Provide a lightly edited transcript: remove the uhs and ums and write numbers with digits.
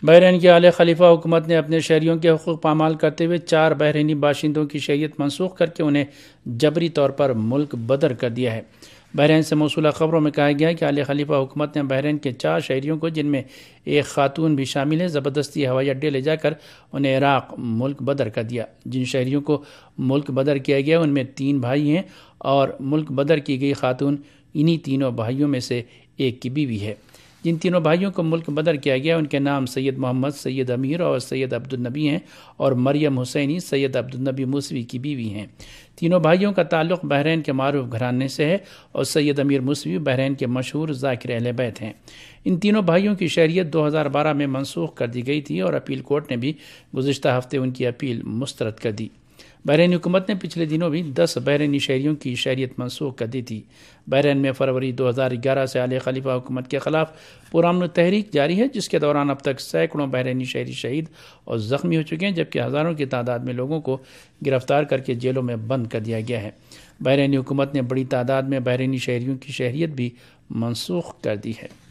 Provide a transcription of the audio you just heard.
بحرین کی اعلی خلیفہ حکومت نے اپنے شہریوں کے حقوق پامال کرتے ہوئے 4 بحرینی باشندوں کی شہریت منسوخ کر کے انہیں جبری طور پر ملک بدر کر دیا ہے۔ بحرین سے موصولہ خبروں میں کہا گیا ہے کہ اعلی خلیفہ حکومت نے بحرین کے 4 شہریوں کو، جن میں ایک خاتون بھی شامل ہے، زبردستی ہوائی اڈے لے جا کر انہیں عراق ملک بدر کر دیا۔ جن شہریوں کو ملک بدر کیا گیا ان میں 3 بھائی ہیں اور ملک بدر کی گئی خاتون انہی تینوں بھائیوں میں سے ایک کی بیوی ہے۔ جن تینوں بھائیوں کو ملک بدر کیا گیا ان کے نام سید محمد، سید امیر اور سید عبدالنبی ہیں، اور مریم حسینی سید عبدالنبی موسوی کی بیوی ہیں۔ تینوں بھائیوں کا تعلق بحرین کے معروف گھرانے سے ہے اور سید امیر موسوی بحرین کے مشہور ذاکر اہل بیت ہیں۔ ان تینوں بھائیوں کی شہریت 2012 میں منسوخ کر دی گئی تھی اور اپیل کورٹ نے بھی گزشتہ ہفتے ان کی اپیل مسترد کر دی۔ بحرینی حکومت نے پچھلے دنوں بھی 10 بحرینی شہریوں کی شہریت منسوخ کر دی تھی۔ بحرین میں فروری 2011 سے اعلی خلیفہ حکومت کے خلاف پرامن تحریک جاری ہے، جس کے دوران اب تک سینکڑوں بحرینی شہری شہید اور زخمی ہو چکے ہیں، جبکہ ہزاروں کی تعداد میں لوگوں کو گرفتار کر کے جیلوں میں بند کر دیا گیا ہے۔ بحرینی حکومت نے بڑی تعداد میں بحرینی شہریوں کی شہریت بھی منسوخ کر دی ہے۔